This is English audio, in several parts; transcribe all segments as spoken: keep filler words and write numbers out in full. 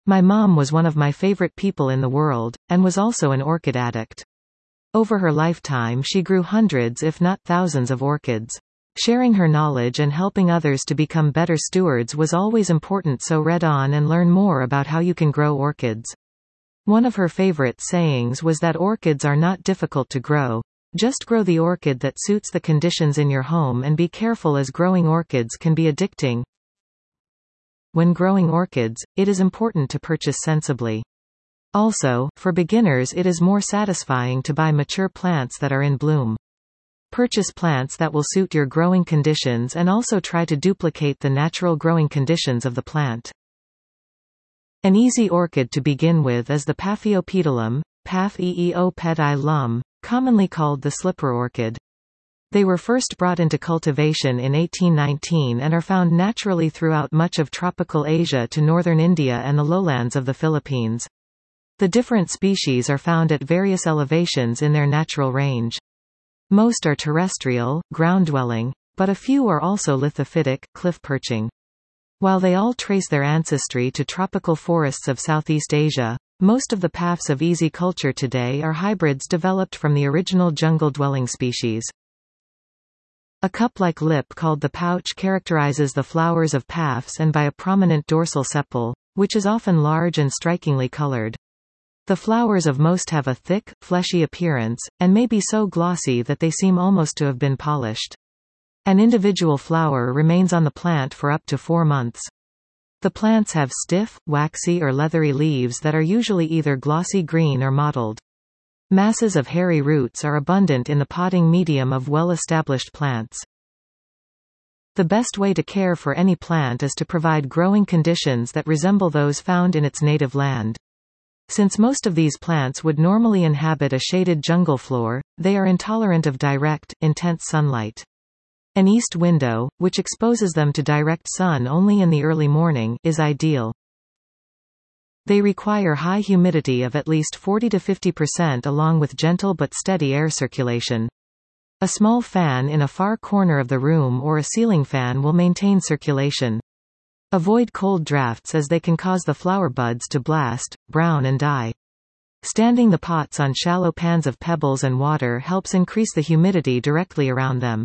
My mom was one of my favorite people in the world, and was also an orchid addict. Over her lifetime she grew hundreds if not thousands of orchids. Sharing her knowledge and helping others to become better stewards was always important, so read on and learn more about how you can grow orchids. One of her favorite sayings was that orchids are not difficult to grow. Just grow the orchid that suits the conditions in your home, and be careful, as growing orchids can be addicting. When growing orchids, it is important to purchase sensibly. Also, for beginners it is more satisfying to buy mature plants that are in bloom. Purchase plants that will suit your growing conditions and also try to duplicate the natural growing conditions of the plant. An easy orchid to begin with is the Paphiopedilum, Paphiopedilum, commonly called the slipper orchid. They were first brought into cultivation in eighteen nineteen and are found naturally throughout much of tropical Asia to northern India and the lowlands of the Philippines. The different species are found at various elevations in their natural range. Most are terrestrial, ground-dwelling, but a few are also lithophytic, cliff-perching. While they all trace their ancestry to tropical forests of Southeast Asia, most of the paths of easy culture today are hybrids developed from the original jungle-dwelling species. A cup-like lip called the pouch characterizes the flowers of paphs and by a prominent dorsal sepal, which is often large and strikingly colored. The flowers of most have a thick, fleshy appearance, and may be so glossy that they seem almost to have been polished. An individual flower remains on the plant for up to four months. The plants have stiff, waxy or leathery leaves that are usually either glossy green or mottled. Masses of hairy roots are abundant in the potting medium of well-established plants. The best way to care for any plant is to provide growing conditions that resemble those found in its native land. Since most of these plants would normally inhabit a shaded jungle floor, they are intolerant of direct, intense sunlight. An east window, which exposes them to direct sun only in the early morning, is ideal. They require high humidity of at least forty to fifty percent along with gentle but steady air circulation. A small fan in a far corner of the room or a ceiling fan will maintain circulation. Avoid cold drafts as they can cause the flower buds to blast, brown and die. Standing the pots on shallow pans of pebbles and water helps increase the humidity directly around them.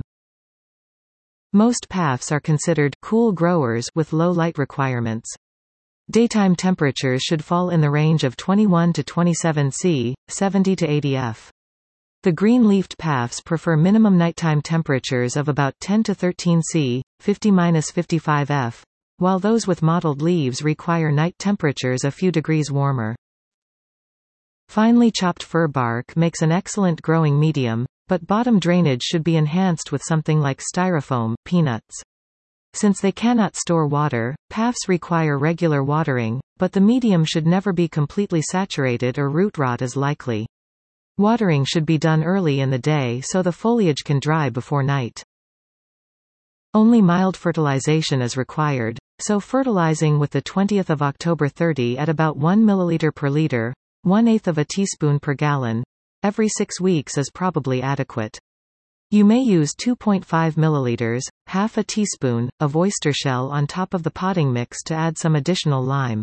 Most paphs are considered cool growers with low light requirements. Daytime temperatures should fall in the range of twenty-one to twenty-seven Celsius, seventy to eighty Fahrenheit. The green-leafed paphs prefer minimum nighttime temperatures of about ten to thirteen Celsius, fifty to fifty-five Fahrenheit, while those with mottled leaves require night temperatures a few degrees warmer. Finely chopped fir bark makes an excellent growing medium, but bottom drainage should be enhanced with something like styrofoam, peanuts. Since they cannot store water, paphs require regular watering, but the medium should never be completely saturated or root rot is likely. Watering should be done early in the day so the foliage can dry before night. Only mild fertilization is required, so fertilizing with the twentieth of October thirty at about one milliliter per liter, one-eighth of a teaspoon per gallon, every six weeks is probably adequate. You may use two point five milliliters, half a teaspoon, of oyster shell on top of the potting mix to add some additional lime.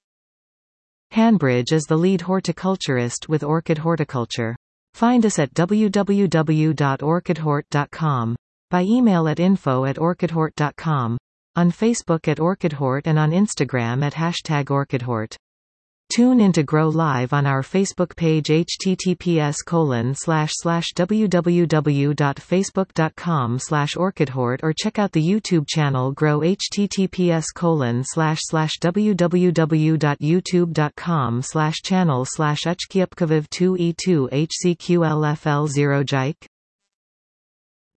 Hanbridge is the lead horticulturist with Orchid Horticulture. Find us at w w w dot orchid hort dot com, by email at info at orchid hort dot com, on Facebook at OrchidHort and on Instagram at hashtag OrchidHort. Tune in to Grow Live on our Facebook page https colon slash slash www dot facebook dot com slash orchidhort or check out the YouTube channel Grow https colon slash slash www dot youtube dot com slash channel slash uchkiupkaviv two e two hcqlfl zero jike.